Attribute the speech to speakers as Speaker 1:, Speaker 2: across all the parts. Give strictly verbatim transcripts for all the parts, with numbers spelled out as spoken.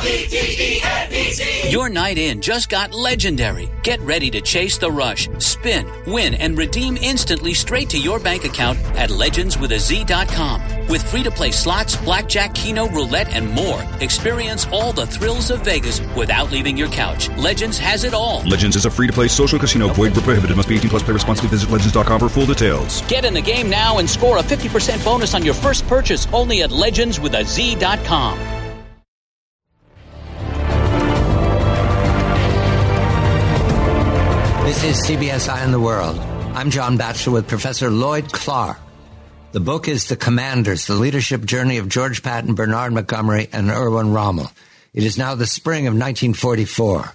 Speaker 1: Your night in just got legendary. Get ready to chase the rush, spin, win, and redeem instantly straight to your bank account at legends with a z dot com. With free-to-play slots, blackjack, keno, roulette, and more, experience all the thrills of Vegas without leaving your couch. Legends has it all.
Speaker 2: Legends is a free-to-play social casino. Void where prohibited. Must be eighteen plus. Play responsibly. Visit legends dot com for full details.
Speaker 1: Get in the game now and score a fifty percent bonus on your first purchase only at legends with a z dot com.
Speaker 3: This is C B S Eye on the World. I'm John Batchelor with Professor Lloyd Clark. The book is The Commanders, the leadership journey of George Patton, Bernard Montgomery, and Erwin Rommel. It is now the spring of nineteen forty-four.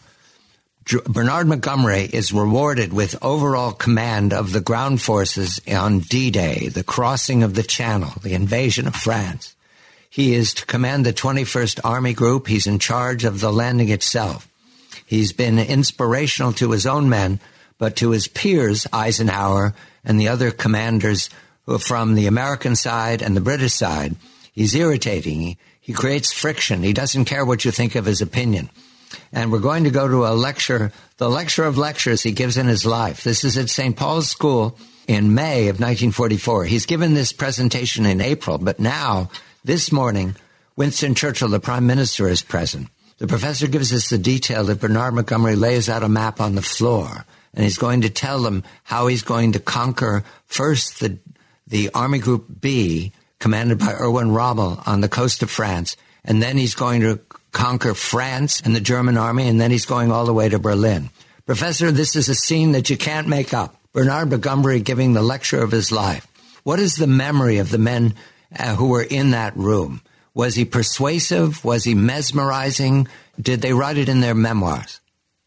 Speaker 3: Bernard Montgomery is rewarded with overall command of the ground forces on D-Day, the crossing of the Channel, the invasion of France. He is to command the twenty-first Army Group. He's in charge of the landing itself. He's been inspirational to his own men, but to his peers, Eisenhower and the other commanders who are from the American side and the British side, he's irritating. He, he creates friction. He doesn't care what you think of his opinion. And we're going to go to a lecture, the lecture of lectures he gives in his life. This is at Saint Paul's School in May of nineteen forty-four. He's given this presentation in April, but now, this morning, Winston Churchill, the Prime Minister, is present. The professor gives us the detail that Bernard Montgomery lays out a map on the floor, and he's going to tell them how he's going to conquer first the the Army Group B, commanded by Erwin Rommel, on the coast of France, and then he's going to conquer France and the German army, and then he's going all the way to Berlin. Professor, this is a scene that you can't make up. Bernard Montgomery giving the lecture of his life. What is the memory of the men uh, who were in that room? Was he persuasive? Was he mesmerizing? Did they write it in their memoirs?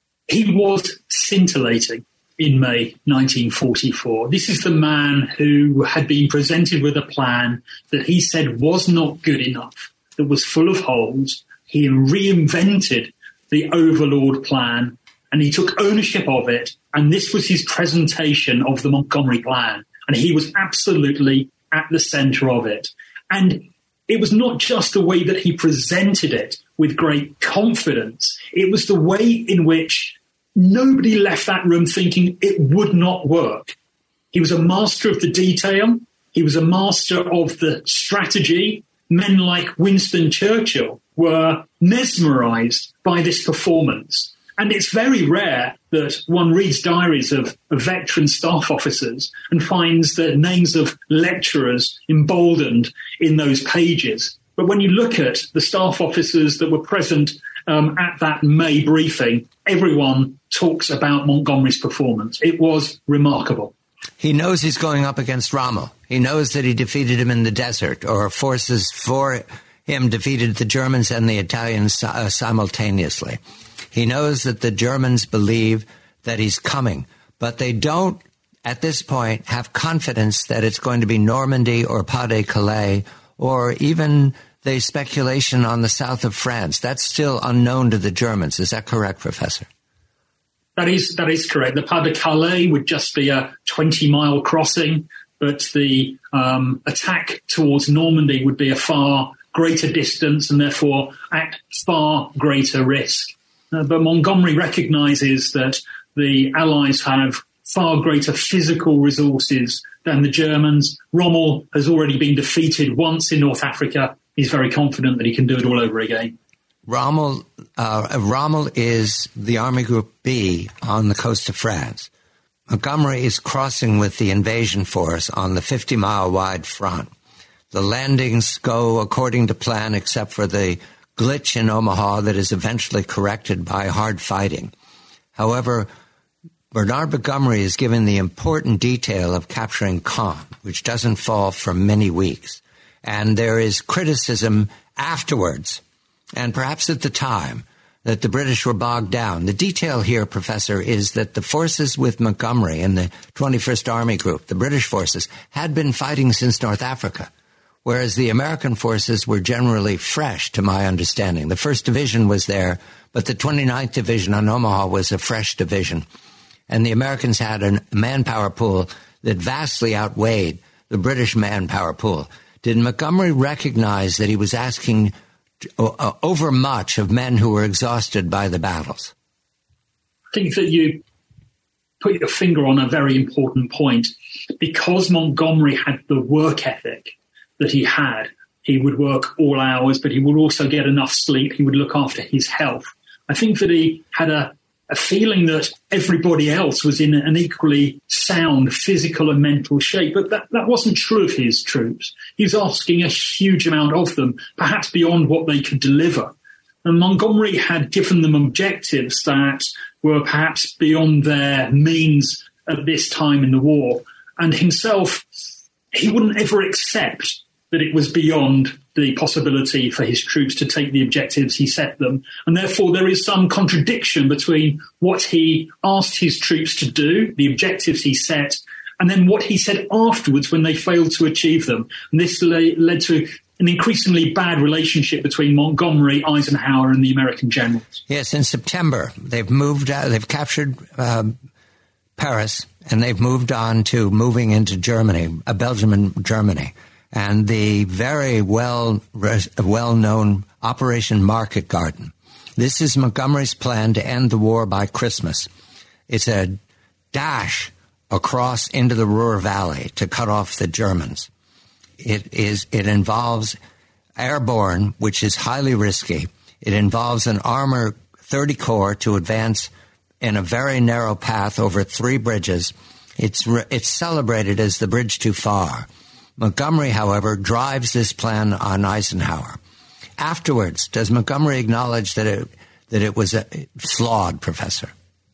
Speaker 4: He was scintillating in May nineteen forty-four. This is the man who had been presented with a plan that he said was not good enough, that was full of holes. He reinvented the Overlord plan, and he took ownership of it, and this was his presentation of the Montgomery plan, and he was absolutely at the center of it. And it was not just the way that he presented it with great confidence. It was the way in which nobody left that room thinking it would not work. He was a master of the detail. He was a master of the strategy. Men like Winston Churchill were mesmerized by this performance. And it's very rare that one reads diaries of, of veteran staff officers and finds the names of lecturers emboldened in those pages. But when you look at the staff officers that were present um, at that May briefing, everyone talks about Montgomery's performance. It was remarkable.
Speaker 3: He knows he's going up against Rommel. He knows that he defeated him in the desert, or forces for him defeated the Germans and the Italians uh, simultaneously. He knows that the Germans believe that he's coming, but they don't, at this point, have confidence that it's going to be Normandy or Pas-de-Calais or even the speculation on the south of France. That's still unknown to the Germans. Is that correct, Professor?
Speaker 4: That is that is correct. The Pas-de-Calais would just be a twenty-mile crossing, but the um, attack towards Normandy would be a far greater distance and therefore at far greater risk. Uh, but Montgomery recognizes that the Allies have far greater physical resources than the Germans. Rommel has already been defeated once in North Africa. He's very confident that he can do it all over again.
Speaker 3: Rommel, uh, Rommel is the Army Group B on the coast of France. Montgomery is crossing with the invasion force on the fifty-mile wide front. The landings go according to plan except for the glitch in Omaha that is eventually corrected by hard fighting. However, Bernard Montgomery is given the important detail of capturing Caen, which doesn't fall for many weeks. And there is criticism afterwards, and perhaps at the time, that the British were bogged down. The detail here, Professor, is that the forces with Montgomery and the twenty-first Army Group, the British forces, had been fighting since North Africa, whereas the American forces were generally fresh, to my understanding. The first Division was there, but the twenty-ninth Division on Omaha was a fresh division. And the Americans had a manpower pool that vastly outweighed the British manpower pool. Did Montgomery recognize that he was asking uh, overmuch of men who were exhausted by the battles?
Speaker 4: I think that you put your finger on a very important point. Because Montgomery had the work ethic that he had, he would work all hours, but he would also get enough sleep. He would look after his health. I think that he had a, a feeling that everybody else was in an equally sound physical and mental shape, but that, that wasn't true of his troops. He was asking a huge amount of them, perhaps beyond what they could deliver. And Montgomery had given them objectives that were perhaps beyond their means at this time in the war. And himself, he wouldn't ever accept that it was beyond the possibility for his troops to take the objectives he set them. And therefore, there is some contradiction between what he asked his troops to do, the objectives he set, and then what he said afterwards when they failed to achieve them. And this led to an increasingly bad relationship between Montgomery, Eisenhower, and the American generals.
Speaker 3: Yes, in September, they've moved, uh, they've captured um, Paris, and they've moved on to moving into Germany, uh, Belgium and Germany. And the very well, well-known Operation Market Garden. This is Montgomery's plan to end the war by Christmas. It's a dash across into the Ruhr Valley to cut off the Germans. It is. It involves airborne, which is highly risky. It involves an armor thirty corps to advance in a very narrow path over three bridges. It's it's celebrated as the bridge too far. Montgomery, however, drives this plan on Eisenhower. Afterwards, does Montgomery acknowledge that it that it was a, flawed, Professor?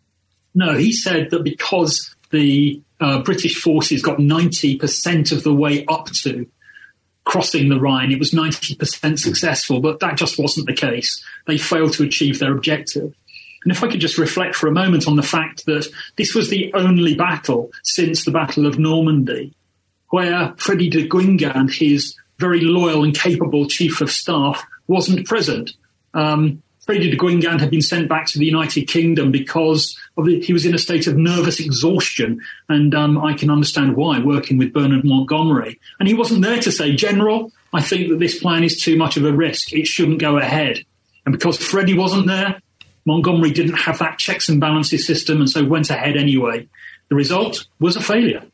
Speaker 4: No, he said that because the uh, British forces got ninety percent of the way up to crossing the Rhine, it was ninety percent successful, but that just wasn't the case. They failed to achieve their objective. And if I could just reflect for a moment on the fact that this was the only battle since the Battle of Normandy where Freddie de Guingand, his very loyal and capable chief of staff, wasn't present. Um, Freddie de Guingand had been sent back to the United Kingdom because of the, he was in a state of nervous exhaustion, and um, I can understand why, working with Bernard Montgomery. And he wasn't there to say, General, I think that this plan is too much of a risk. It shouldn't go ahead. And because Freddie wasn't there, Montgomery didn't have that checks and balances system, and so went ahead anyway. The result was a failure.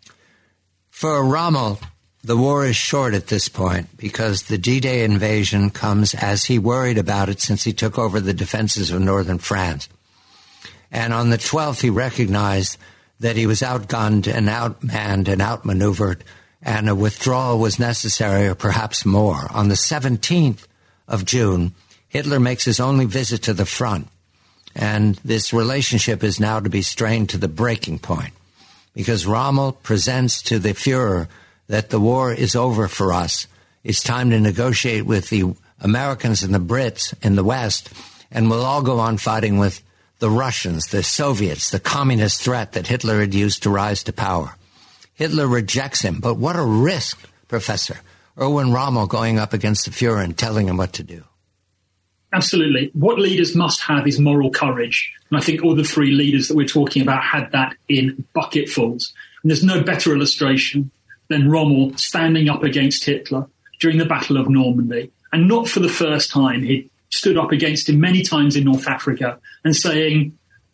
Speaker 3: For Rommel, the war is short at this point because the D-Day invasion comes as he worried about it since he took over the defenses of northern France. And on the twelfth, he recognized that he was outgunned and outmanned and outmaneuvered, and a withdrawal was necessary, or perhaps more. On the seventeenth of June, Hitler makes his only visit to the front, and this relationship is now to be strained to the breaking point, because Rommel presents to the Fuhrer that the war is over for us. It's time to negotiate with the Americans and the Brits in the West, and we'll all go on fighting with the Russians, the Soviets, the communist threat that Hitler had used to rise to power. Hitler rejects him, but what a risk, Professor. Erwin Rommel going up against the Fuhrer and telling him what to do.
Speaker 4: Absolutely. What leaders must have is moral courage. And I think all the three leaders that we're talking about had that in bucketfuls. And there's no better illustration than Rommel standing up against Hitler during the Battle of Normandy. And not for the first time. He stood up against him many times in North Africa and saying,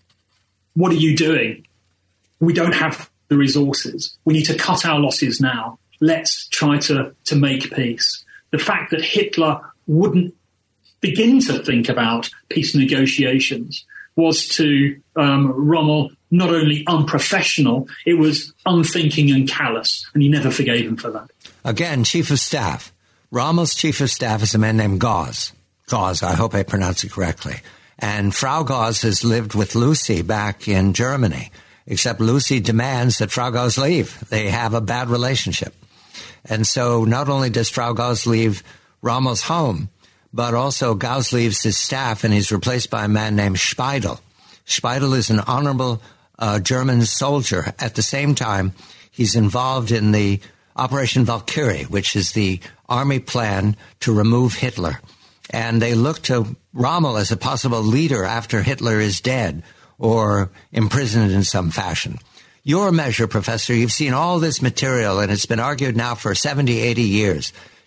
Speaker 4: what are you doing? We don't have the resources. We need to cut our losses now. Let's try to, to make peace. The fact that Hitler wouldn't begin to think about peace negotiations was to um, Rommel not only unprofessional, it was unthinking and callous, and he never forgave him for that.
Speaker 3: Again, Chief of Staff. Rommel's Chief of Staff is a man named Gauss. Gauss, I hope I pronounce it correctly. And Frau Gauss has lived with Lucy back in Germany, except Lucy demands that Frau Gauss leave. They have a bad relationship. And so not only does Frau Gauss leave Rommel's home, but also Gauss leaves his staff and he's replaced by a man named Speidel. Speidel is an honorable uh, German soldier. At the same time, he's involved in the Operation Valkyrie, which is the army plan to remove Hitler. And they look to Rommel as a possible leader after Hitler is dead or imprisoned in some fashion. Your measure, Professor, you've seen all this material and it's been argued now for seventy, eighty years.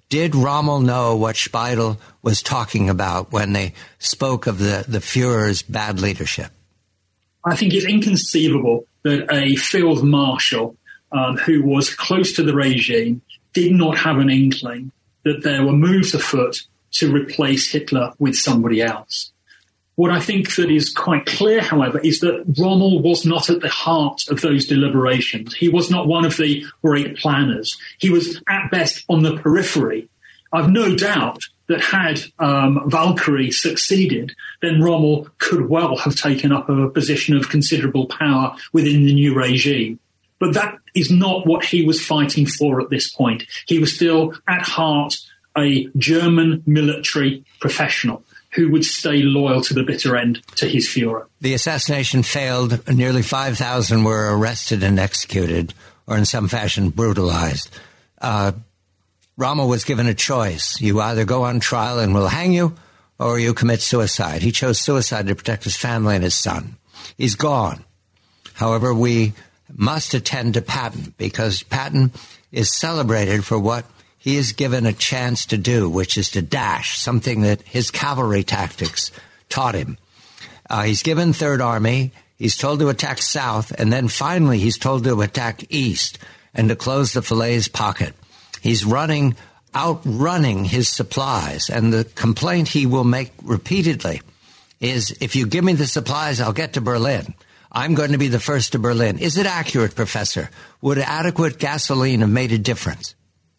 Speaker 3: Did Rommel know what Speidel was talking about when they spoke of the, the Fuhrer's bad leadership?
Speaker 4: I think it's inconceivable that a field marshal um, who was close to the regime did not have an inkling that there were moves afoot to replace Hitler with somebody else. What I think that is quite clear, however, is that Rommel was not at the heart of those deliberations. He was not one of the great planners. He was, at best, on the periphery. I've no doubt that had um, Valkyrie succeeded, then Rommel could well have taken up a position of considerable power within the new regime. But that is not what he was fighting for at this point. He was still, at heart, a German military professional who would stay loyal to the bitter end to his Führer.
Speaker 3: The assassination failed. Nearly five thousand were arrested and executed, or in some fashion brutalized. Uh, Rommel was given a choice. You either go on trial and we'll hang you, or you commit suicide. He chose suicide to protect his family and his son. He's gone. However, we must attend to Patton, because Patton is celebrated for what he is given a chance to do, which is to dash, something that his cavalry tactics taught him. Uh, he's given Third Army. He's told to attack south, and then finally he's told to attack east and to close the Falaise pocket. He's running, outrunning his supplies, and the complaint he will make repeatedly is, if you give me the supplies, I'll get to Berlin. I'm going to be the first to Berlin. Is it accurate, Professor? Would adequate gasoline have made a difference?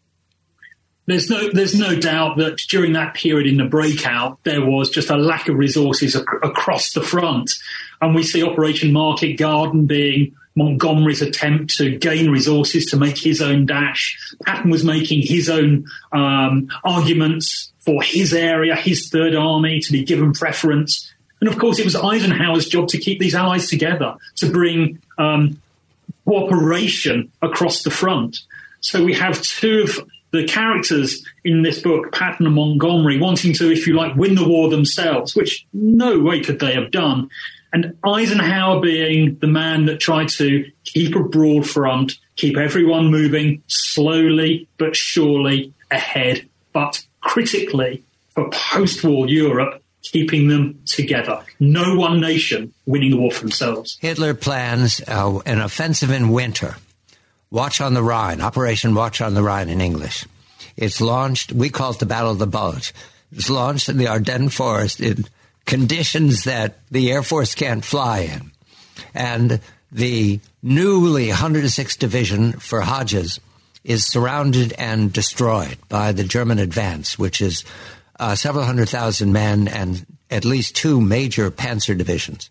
Speaker 4: There's no, there's no doubt that during that period in the breakout, there was just a lack of resources ac- across the front. And we see Operation Market Garden being Montgomery's attempt to gain resources to make his own dash. Patton was making his own um, arguments for his area, his Third Army, to be given preference. And of course, it was Eisenhower's job to keep these allies together, to bring um, cooperation across the front. So we have two of the characters in this book, Patton and Montgomery, wanting to, if you like, win the war themselves, which no way could they have done. And Eisenhower being the man that tried to keep a broad front, keep everyone moving slowly but surely ahead, but critically for post-war Europe, keeping them together. No one nation winning the war for themselves.
Speaker 3: Hitler plans uh, an offensive in winter. Watch on the Rhine, Operation Watch on the Rhine in English. It's launched, we call it the Battle of the Bulge. It's launched in the Ardennes Forest in conditions that the Air Force can't fly in. And the newly one hundred sixth Division for Hodges is surrounded and destroyed by the German advance, which is uh, several hundred thousand men and at least two major panzer divisions.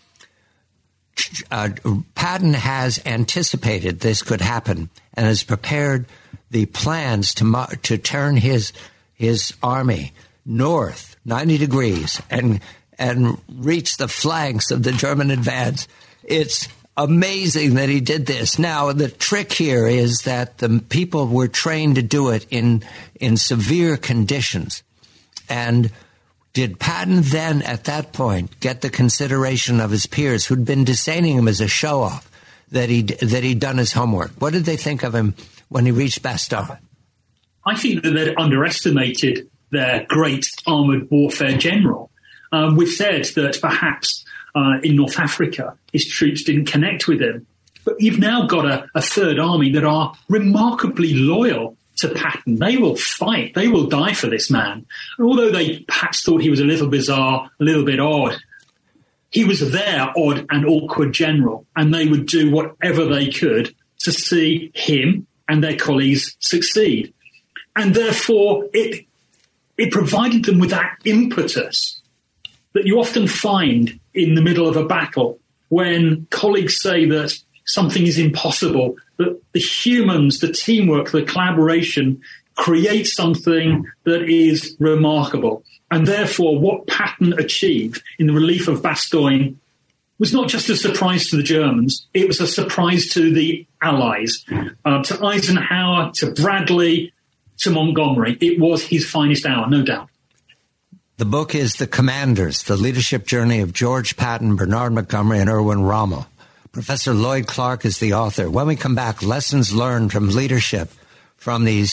Speaker 3: Uh, Patton has anticipated this could happen and has prepared the plans to mo- to turn his his army north ninety degrees and and reach the flanks of the German advance. It's amazing that he did this. Now, the trick here is that the people were trained to do it in in severe conditions. And did Patton then, at that point, get the consideration of his peers who'd been disdaining him as a show-off, that he'd, that he'd done his homework? What did they think of him when he reached Bastogne?
Speaker 4: I think that they underestimated their great armoured warfare general. Um, we've said that perhaps uh, in North Africa, his troops didn't connect with him. But you've now got a, a Third Army that are remarkably loyal to Patton. They will fight. They will die for this man. And although they perhaps thought he was a little bizarre, a little bit odd, he was their odd and awkward general, and they would do whatever they could to see him and their colleagues succeed. And therefore, it it provided them with that impetus that you often find in the middle of a battle when colleagues say that something is impossible, that the humans, the teamwork, the collaboration create something that is remarkable. And therefore, what Patton achieved in the relief of Bastogne was not just a surprise to the Germans, it was a surprise to the Allies, uh, to Eisenhower, to Bradley, to Montgomery. It was his finest hour, no doubt.
Speaker 3: The book is The Commanders, The Leadership Journey of George Patton, Bernard Montgomery, and Erwin Rommel. Professor Lloyd Clark is the author. When we come back, lessons learned from leadership from these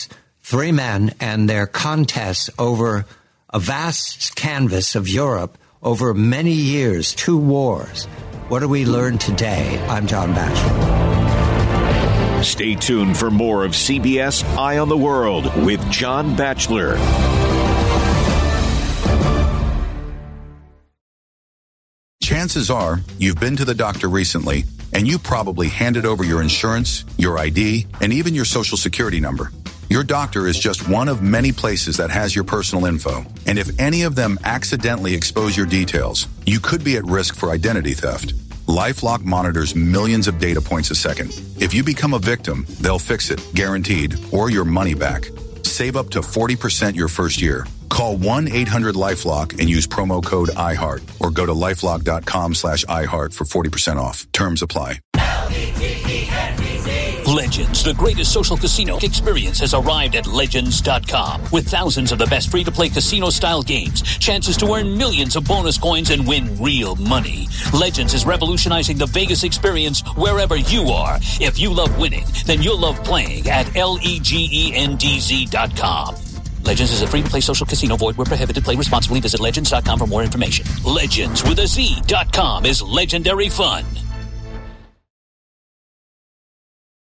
Speaker 3: three men and their contests over a vast canvas of Europe over many years, two wars. What do we learn today? I'm John Batchelor.
Speaker 5: Stay tuned for more of C B S Eye on the World with John Batchelor.
Speaker 6: Chances are you've been to the doctor recently, and you probably handed over your insurance, your I D, and even your social security number. Your doctor is just one of many places that has your personal info. And if any of them accidentally expose your details, you could be at risk for identity theft. LifeLock monitors millions of data points a second. If you become a victim, they'll fix it, guaranteed, or your money back. Save up to forty percent your first year. Call one eight hundred LifeLock and use promo code iHeart, or go to lifelock.com slash iHeart for forty percent off. Terms apply.
Speaker 1: Legends, the greatest social casino experience, has arrived at Legends dot com. With thousands of the best free-to-play casino-style games, chances to earn millions of bonus coins and win real money. Legends is revolutionizing the Vegas experience wherever you are. If you love winning, then you'll love playing at L-E-G-E-N-D-Z dot com. Legends is a free-to-play social casino. Void where prohibited. Play responsibly. Visit Legends dot com for more information. Legends with a Z dot com is legendary fun.